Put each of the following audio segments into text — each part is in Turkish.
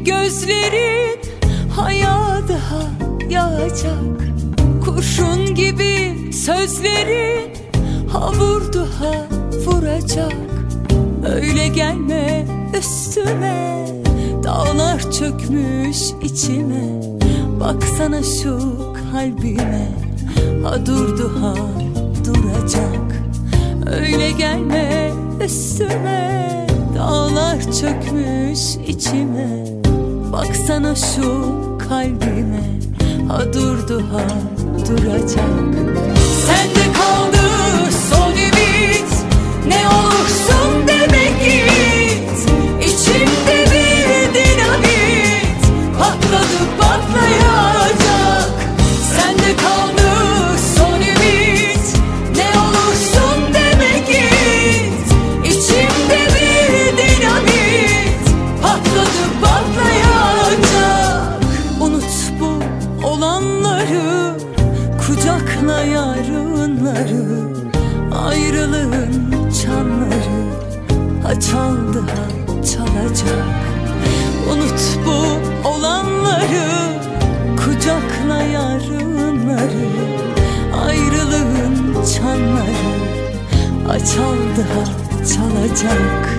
gözlerin hayal daha yağacak. Kurşun gibi sözlerin havurdu ha vuracak. Öyle gelme üstüme, dağlar çökmüş içime. Baksana şu kalbime, ha durdu ha duracak. Öyle gelme üstüme, dağlar çökmüş içime. Baksana şu kalbime, ha durdu ha duracak. Sende kaldı son ümit, ne olursun deme git. İçimde bir dinamit patladı patlayacak. Sende kaldı son ümit, ne olursun deme git. İçimde bir dinamit patladı patlayacak. Unut bu olanları, kucakla yarınları. Ayrılığın çanları ha çaldı ha çalacak. Unut bu olanları, kucakla yarınları. Ayrılığın çanları ha çaldı ha çalacak.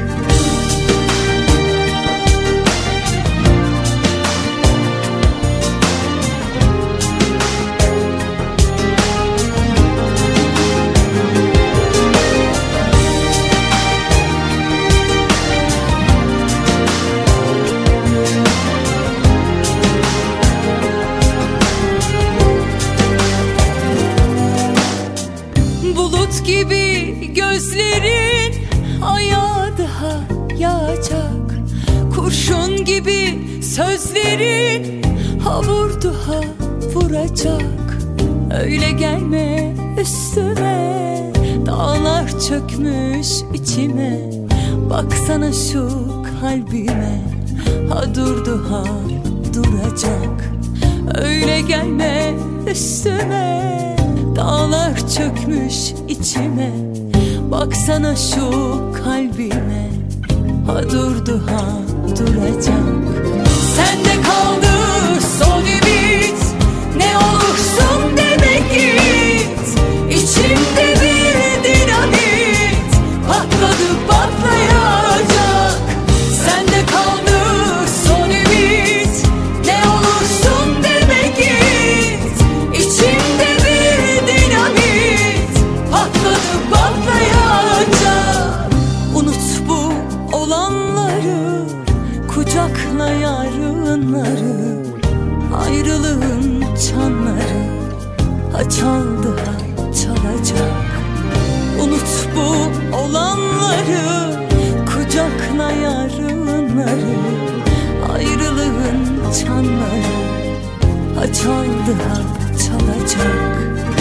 Bulut gibi gözlerin ayağa daha yağacak. Kurşun gibi sözlerin havurdu ha vuracak. Öyle gelme üstüme, dağlar çökmüş içime. Baksana şu kalbime, ha durdu ha duracak. Öyle gelme üstüme, dağlar çökmüş içime. Baksana şu kalbime, ha durdu ha duracak. Sende kaldı son ümit, ne olursun deme git. İçimde bir dinamit patladı patlayacak. Sende kaldı son ümit, ne olursun deme git. İçimde bir dinamit patladı patlayacak. Unut bu olanları, kucakla yarınları. Ayrılığın çanları ha çaldı ha çalacak. Unut bu olanları, kucakla yarınları. Ayrılığın çanları ha çaldı ha çalacak.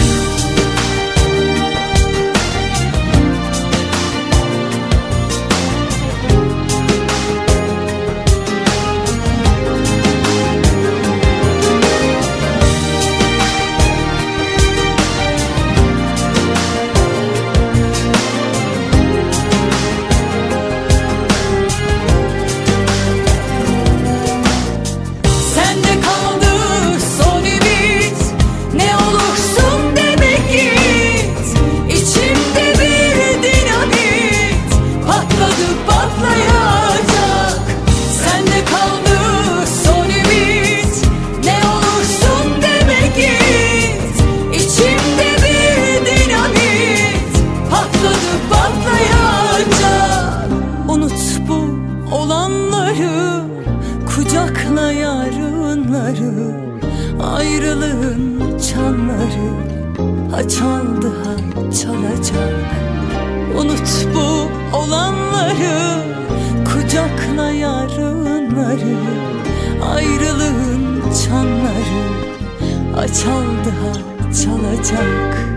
Kucakla yarınları, ayrılığın çanları ha çaldı ha çalacak. Unut bu olanları, kucakla yarınları. Ayrılığın çanları ha çaldı ha çalacak.